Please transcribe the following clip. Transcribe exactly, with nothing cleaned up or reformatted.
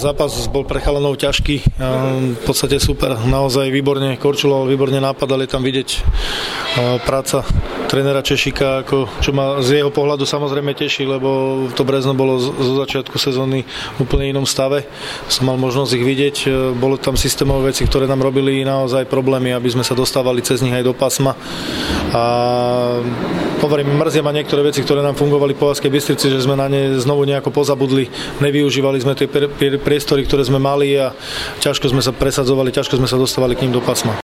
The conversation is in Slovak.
zápas bol pre chalanov ťažký, v podstate super, naozaj výborne korčuloval, výborne napadal, je tam vidieť práca trénera Češika, ako, čo ma z jeho pohľadu samozrejme teší, lebo to Brezno bolo zo začiatku sezóny v úplne inom stave. Som mal možnosť ich vidieť, bolo tam systémové veci, ktoré nám robili naozaj problémy, aby sme sa dostávali cez nich aj do pásma. A hovorím, mrzia ma niektoré veci, ktoré nám fungovali po Banskej Bystrici, že sme na ne znovu nejako pozabudli, nevyužívali sme tie priestory, ktoré sme mali a ťažko sme sa presadzovali, ťažko sme sa dostávali k ním do pásma.